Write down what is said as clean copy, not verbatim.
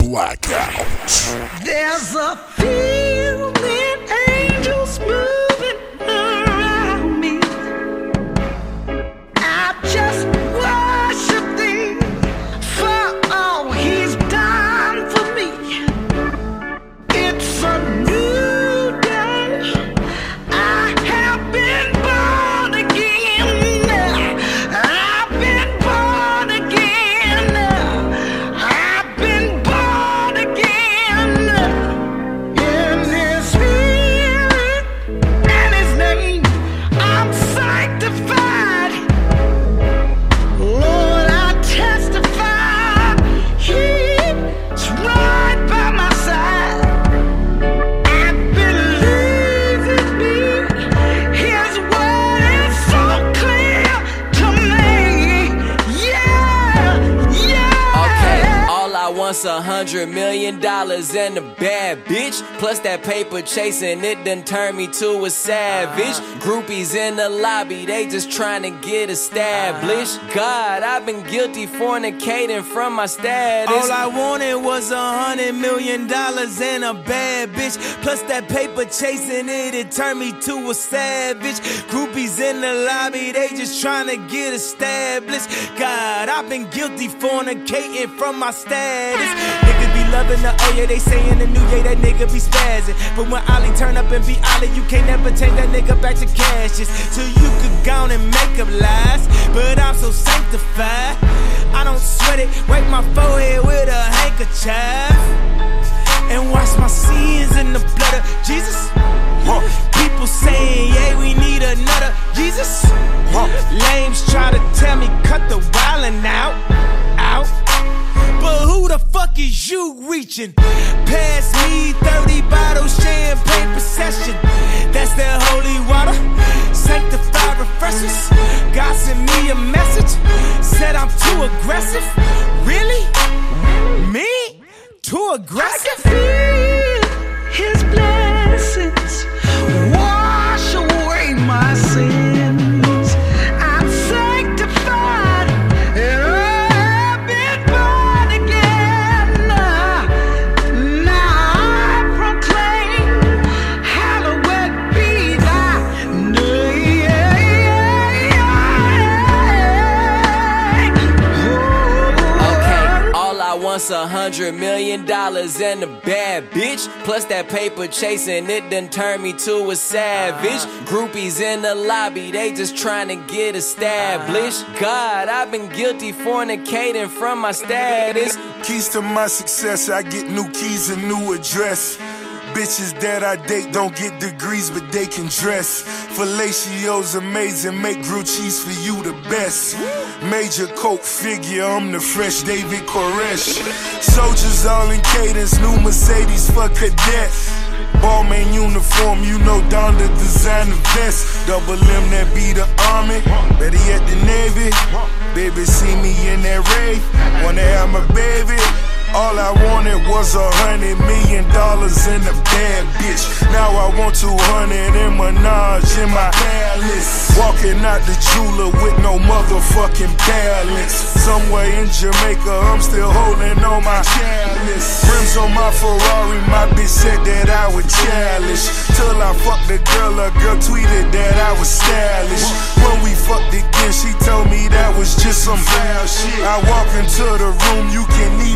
Blackout. There's a feeling, angels moving around me. I just worship thee for all he's done for me. It's a new day. I have been born again. I've been born again. I've been born again. In his spirit and his name, I'm sanctified. Lord, I testify, he's right by my side. I believe in me. His word is so clear to me. Yeah, yeah. Okay, all I want's $100 million and a bad bitch. Plus that paper chasing, it done turned me to a savage. Groupies in the lobby, they just trying to get established. God, I've been guilty fornicating from my status. All I wanted was $100 million and a bad bitch. Plus that paper chasing, it turned me to a savage. Groupies in the lobby, they just trying to get established. God, I've been guilty fornicating from my status. Niggas be loving the oh yeah, they saying the new yeah, that nigga be spazzing. But when Ollie turn up and be Ollie, you can't never take that nigga back to cashes. So you could go on and make up lies, but I'm so sanctified, I don't sweat it. Wipe my forehead with a handkerchief and wash my sins in the blood of Jesus. People saying, yeah, we need another Jesus. Lames try to tell me cut the wildin' out. But who the fuck is you reaching? Pass me 30 bottles, champagne procession. That's that holy water, sanctified refreshers. God sent me a message, said I'm too aggressive. Really? Me? Too aggressive? I can feel his blessings wash away my sins. I'm sanctified and I've been born again. Now I proclaim, hallowed be thy name. Okay, all I want's $100 million and a bad bitch. Plus that paper chasing, it done turned me to a savage. Groupies in the lobby, they just trying to get established. God, I've been guilty fornicating from my status. Keys to my success, I get new keys and new address. Bitches that I date don't get degrees, but they can dress. Fellatio's amazing, make grilled cheese for you the best. Major coke figure, I'm the fresh David Koresh. Soldiers all in cadence, new Mercedes for cadets. Ballman uniform, you know Donda design the vest. Double M that be the army, better yet the Navy. Baby see me in that rave, wanna have my baby. All I wanted was $100 million and a bad bitch. Now I want 200 and Minaj in my palace. Walking out the jeweler with no motherfucking balance. Somewhere in Jamaica, I'm still holding on my chalice. Rims on my Ferrari, my bitch said that I was childish. Till I fucked the girl, a girl tweeted that I was stylish. When we fucked again, she told me that was just some foul shit. I walk into the room, you can